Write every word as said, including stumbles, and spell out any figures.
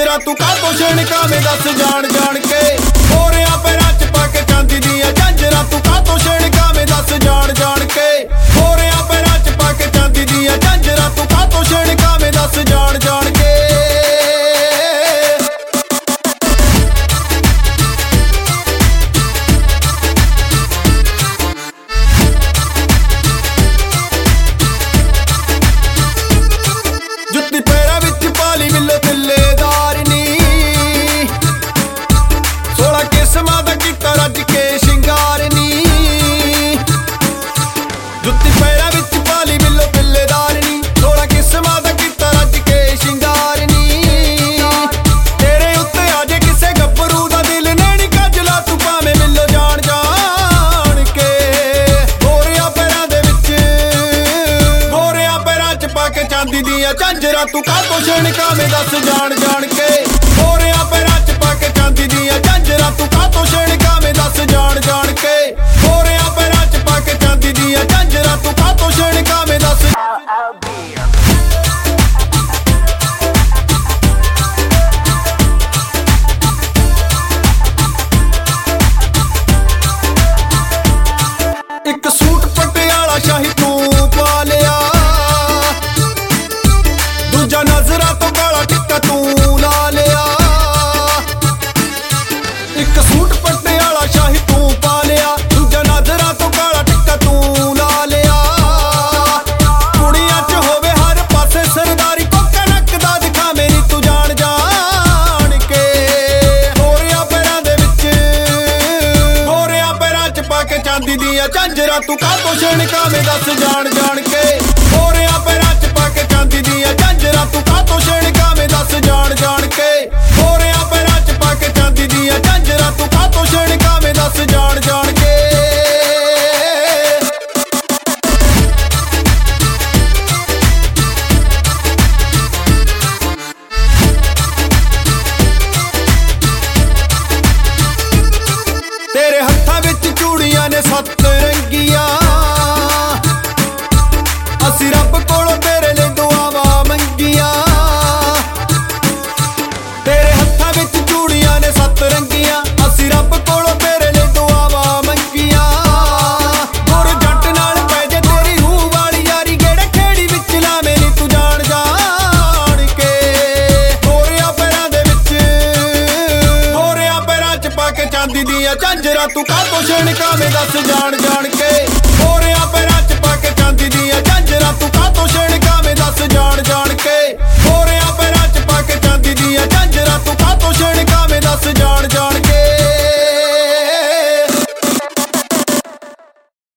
ਝਾਂਜਰਾਂ ਤੂੰ ਕਾਹਤੋਂ ਛਿਣਕਾਵੇਂ ਦੱਸ ਜਾਣ ਜਾਣ ਕੇ। ਗੋਰਿਆਂ ਪੈਰਾਂ ਚ ਪਾ ਕੇ ਚਾਂਦੀ ਦੀਆਂ ਝਾਂਜਰਾਂ ਤੂੰ ਕਾਹਤੋਂ ਛਿਣਕਾਵੇਂ ਦੱਸ ਜਾਣ ਜਾਣ ਕੇ। ਗੋਰਿਆਂ ਪੈਰਾਂ ਚ ਪਾ ਕੇ ਚਾਂਦੀ ਦੀਆਂ ਝਾਂਜਰਾਂ ਤੂੰ ਕਾਹਤੋਂ ਛਿਣਕਾਵੇਂ ਦੱਸ ਜਾਣ ਜਾਣ ਕੇ। ਜੁੱਤੀ ਪੈਰਾਂ ਵਿੱਚ ਪਾਲੀ ਬਿੱਲੋ ਤਿੱਲੇਦਾਰ ਨੀ, ਸੋਲਾਂ ਕਿਸਮਾਂ ਦਾ ਕੀਤਾ ਰੱਜ ਕੇ ਸ਼ਿੰਗਾਰ ਨੀ। ਜੁੱਤੀ ਪੈਰਾਂ ਵਿੱਚ ਪਾਲੀ ਬਿੱਲੋ ਤਿੱਲੇਦਾਰ ਨੀ, ਸੋਲਾਂ ਕਿਸਮਾਂ ਦਾ ਕੀਤਾ ਰੱਜ ਕੇ ਸ਼ਿੰਗਾਰ ਨੀ। ਤੇਰੇ ਉੱਤੇ ਆ ਜੇ ਕਿਸੇ ਗੱਭਰੂ ਦਾ ਦਿਲ ਨੈਣੀ ਕੱਜਲਾ ਤੂੰ ਭਾਵੇਂ ਮਿਲੋ ਜਾਣ ਜਾਣ ਕੇ। ਗੋਰਿਆਂ ਪੈਰਾਂ ਦੇ ਵਿੱਚ ਗੋਰਿਆਂ ਪੈਰਾਂ ਚ ਪਾ ਕੇ ਚਾਂਦੀ ਦੀਆਂ ਝਾਂਜਰਾਂ ਤੂੰ ਕਾਹਤੋਂ ਛਿਣਕਾਵੇਂ ਦੱਸ ਜਾਣ ਜਾਣ ਕੇ। ਗੋਰਿਆਂ ਪੈਰਾਂ ਚ ਪਾ ਕੇ ਚਾਂਦੀ ਦੀਆਂ ਝਾਂਜਰਾਂ ਤੂੰ ਕਾਹਤੋਂ ਛਿਣਕਾਵੇਂ ਦੱਸ ਜਾਣ ਜਾਣ ਕੇ। ਗੋਰਿਆਂ ਪੈਰਾਂ ਚ ਪਾ ਕੇ ਚਾਂਦੀ ਦੀਆਂ ਝਾਂਜਰਾਂ ਤੂੰ ਕਾਹਤੋਂ ਛਿਣਕਾਵੇਂ ਦੱਸ। ਇੱਕ ਸੂਟ ਪਟਿਆਲਾ ਸ਼ਾਹੀ ਤੂੰ ਪਾ ਲਿਆ, ਦੂਜਾ ਨਜ਼ਰਾਂ ਤੋਂ ਕਾਲਾ ਟਿੱਕਾ ਤੂੰ ਲਾ ਲਿਆ। ਇੱਕ ਸੂਟ ਪਟਿਆਲਾ ਸ਼ਾਹੀ ਤੂੰ ਪਾ ਲਿਆ, ਦੂਜਾ ਨਜ਼ਰਾਂ ਤੋਂ ਕਾਲਾ ਟਿੱਕਾ ਤੂੰ ਲਾ ਲਿਆ। ਕੁੜੀਆਂ ਚ ਹੋਵੇ ਹਰ ਪਾਸੇ ਸਰਦਾਰੀ, ਕੋਕਾ ਨੱਕ ਦਾ ਦਿਖਾ ਮੇਰੀ ਤੂੰ ਜਾਣ ਜਾਣ ਕੇ। ਗੋਰਿਆਂ ਪੈਰਾਂ ਦੇ ਵਿੱਚ ਗੋਰਿਆਂ ਪੈਰਾਂ ਚ ਪਾ ਕੇ ਚਾਂਦੀ ਦੀਆਂ ਝਾਂਜਰਾਂ ਤੂੰ ਕਾਹਤੋਂ ਛਿਣਕਾਵੇਂ ਦੱਸ ਜਾਣ ਜਾਣ ਕੇ। ਗੋਰਿਆਂ ਪੈਰਾਂ ਚ ਪਾ ਕੇ ਚਾਂਦੀ ਦੀਆਂ ਝਾਂਜਰਾਂ ਤੂੰ ਕਾਹਤੋਂ ਛਿਣਕਾਵੇਂ ਦੱਸ ਜਾਣ ਜਾਣ ਕੇ। ਗੋਰਿਆਂ ਪੈਰਾਂ ਚ ਪਾ ਕੇ ਚਾਂਦੀ ਦੀਆਂ ਝਾਂਜਰਾਂ ਤੂੰ ਕਾਹਤੋਂ ਛਿਣਕਾਵੇਂ ਦੱਸ ਜਾਣ ਜਾਣ ਕੇ। ਤੇਰੇ ਹੱਥਾਂ ਵਿੱਚ ਚੂੜੀਆਂ ਨੇ ਸੱਤ ਰੰਗੀਆਂ, ਅਸੀਂ ਰੱਬ ਕੋਲੋਂ ਤੇਰੇ ਲਈ ਦੁਆਵਾਂ ਮੰਗੀਆਂ। ਤੇਰੇ ਹੱਥਾਂ ਵਿੱਚ ਚੂੜੀਆਂ ਨੇ ਸੱਤ ਰੰਗੀਆਂ, ਅਸੀਂ ਰੱਬ ਕੋਲੋਂ ਤੇਰੇ ਲਈ ਦੁਆਵਾਂ ਮੰਗੀਆਂ। ਗੁਰ ਜੱਟ ਨਾਲ ਪੈ ਜੇ ਤੇਰੀ ਰੂਹ ਵਾਲੀ ਯਾਰੀ, ਗੇੜੇ ਖੇੜੀ ਵਿੱਚ ਲਾਵੇਂ ਨੀ ਤੂੰ ਜਾਣ ਜਾਣ ਕੇ। ਗੋਰਿਆਂ ਪੈਰਾਂ ਦੇ ਵਿੱਚ ਗੋਰਿਆਂ ਪੈਰਾਂ ਚ ਪਾ ਕੇ ਚਾਂਦੀ ਦੀਆਂ ਝਾਂਜਰਾਂ ਤੂੰ ਕਾਹਤੋਂ ਛਿਣਕਾਵੇਂ ਦੱਸ ਜਾਣ ਜਾਣ ਕੇ। ਗੋਰਿਆਂ ਪੈਰਾਂ ਚ ਪਾ ਕੇ ਚਾਂਦੀ ਦੀਆਂ